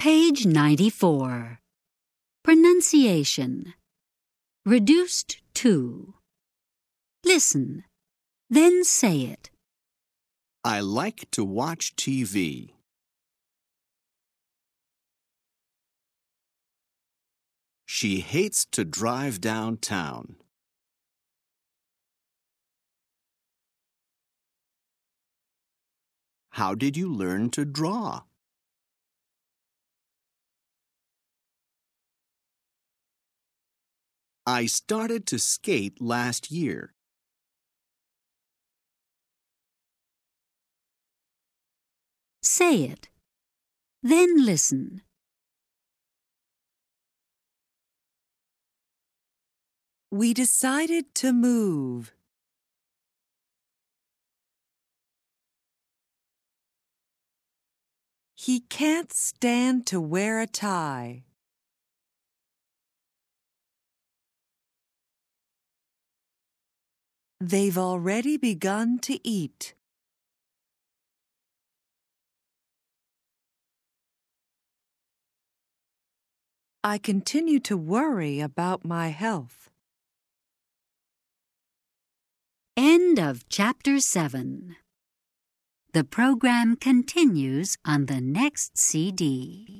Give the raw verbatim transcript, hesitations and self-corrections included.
Page ninety-four. Pronunciation. Reduced to. Listen, then say it. I like to watch T V. She hates to drive downtown. How did you learn to draw? I started to skate last year. Say it. Then listen. We decided to move. He can't stand to wear a tie. They've already begun to eat. I continue to worry about my health. End of Chapter seven. The program continues on the next C D.